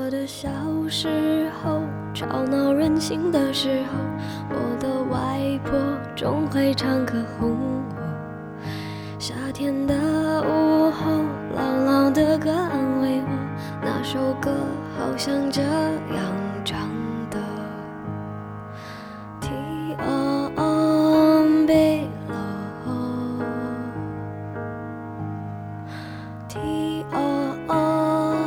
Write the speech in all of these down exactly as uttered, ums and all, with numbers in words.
我的小时候，吵闹任性的时候，我的外婆总会唱歌哄我。夏天的午后，朗朗的歌安慰我，那首歌好像这样唱的。天安北路，天安。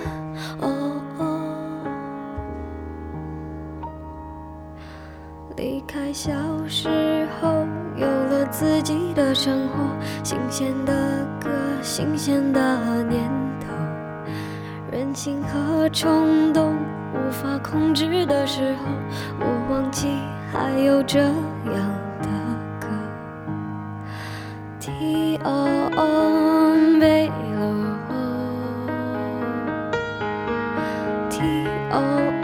离开小时候，有了自己的生活，新鲜的歌，新鲜的念头，任性和冲动无法控制的时候，我忘记还有这样的歌。天安北路，天安。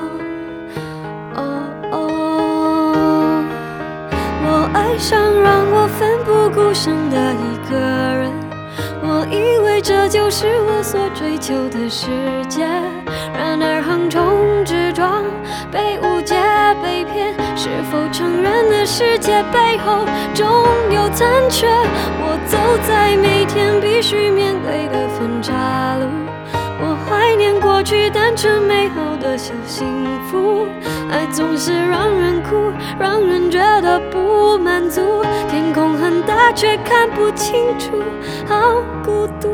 爱上让我奋不顾身的一个人，我以为这就是我所追求的世界。然而横冲直撞，被误解被骗，是否承认了世界背后总有残缺？我走在每天必须面对的分岔路，我怀念过去单纯美好的小幸福。爱总是让人哭，让人觉得不满足，天空很大却看不清楚，好孤独。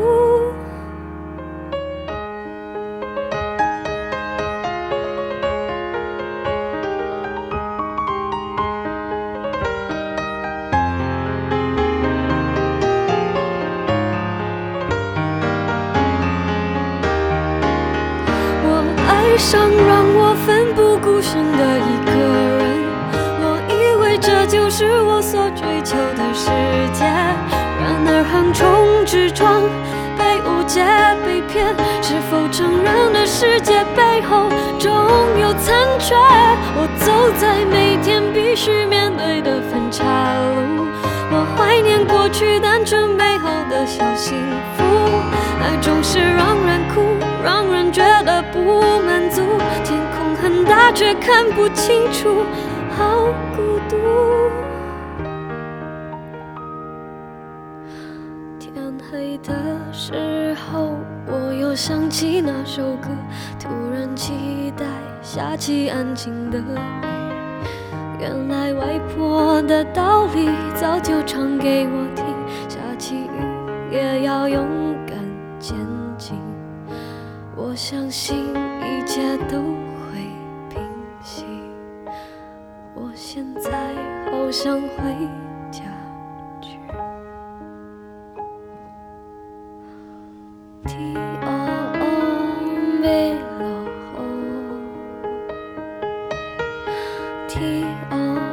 爱上让我奋不顾身的一个人，我以为这就是我所追求的世界。然而横冲直撞，被误解被骗，是否承认了世界背后总有残缺？我走在每天必须面对的分岔路，我怀念过去单纯美好的小幸福。爱总是让人哭，让人觉得不满足，天空很大却看不清楚，好孤独。天黑的时候，我又想起那首歌，突然期待下起安静的雨。原来外婆的道理早就唱给我听，下起雨也要勇敢前进，我相信一切都会平息。我现在好想回家去。天安北路，天安。